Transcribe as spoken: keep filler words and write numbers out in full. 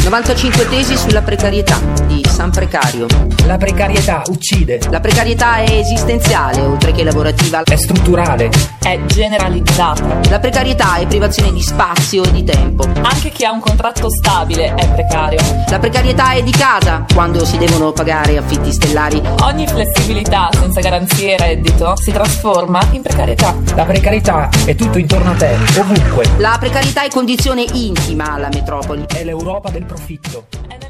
novantacinque tesi sulla precarietà di San Precario. La precarietà uccide. La precarietà è esistenziale, oltre che lavorativa. È strutturale. È generalizzata. La precarietà è privazione di spazio e di tempo. Anche chi ha un contratto stabile è precario. La precarietà è di casa, quando si devono pagare affitti stellari. Ogni flessibilità senza garanzie e reddito si trasforma in precarietà. La precarietà è tutto intorno a te, ovunque. La precarietà è condizione intima alla metropoli. È l'Europa del profitto. È